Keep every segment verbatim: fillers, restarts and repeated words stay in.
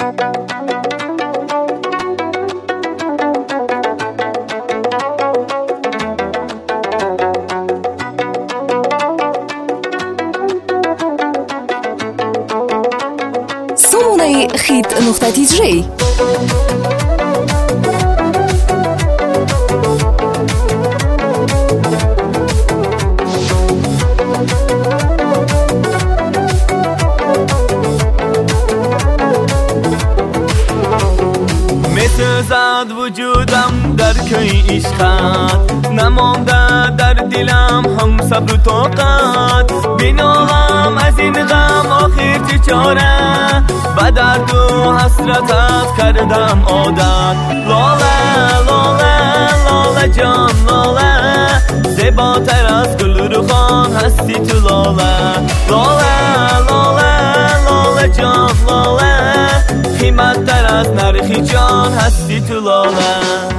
Сумунаи хит нухта тиджей. زد وجودم در کی عشقت نمانده در دلم هم صبر و طاقت بینام از این غم آخر چه چاره به درد و حسرتت کردم عادت لاله لاله لاله جان لاله زیباتر از گل رخان هستی تو لاله لاله لاله لاله جان لاله قیمت در از نرخی جان هستی تو لاله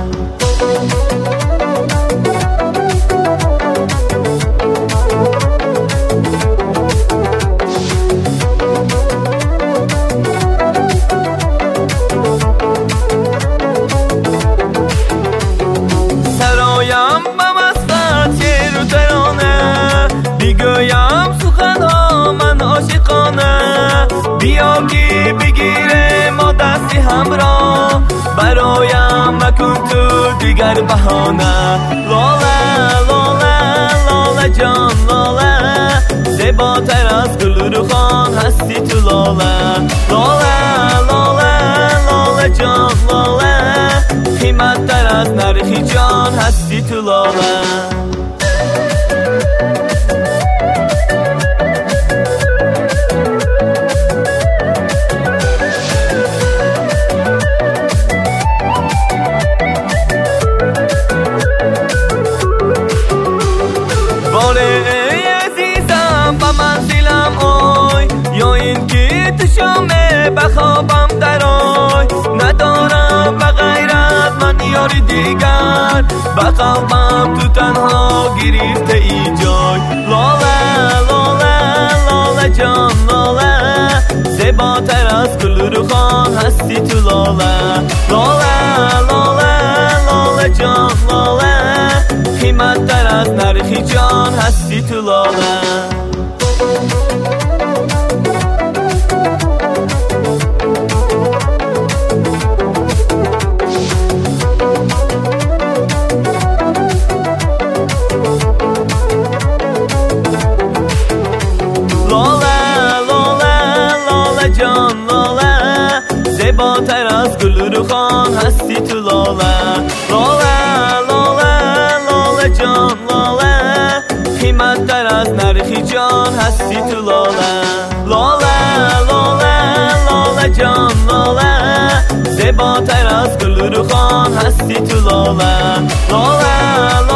سرایم به مسخط شعر و ترانه بیگویم سخنها من عاشقانه بیا که بگیره ما دستی همراه برایم مکن تو دیگر بهانه لاله لاله لاله جان لاله زیباتر از گل رخان هستی تو لاله لاله لاله لاله جان لاله قیمت در از نرخی جان هستی تو لاله بخوابم درای ندارم به غیرت من یاری دیگر بخوابم تو تنها گریفته ای جای لاله لاله لاله جان لاله زیباتر از گل رخان هستی تو لاله لاله لاله لاله جان لاله قیمت در از نرخی جان هستی تو لاله زیباتر از گل رخان هستی تو لاله لاله لاله لاله جان لاله قیمت در از نرخی جان هستی تو لاله لاله لاله لاله جان لاله زیباتر از گل رخان هستی تو لاله لاله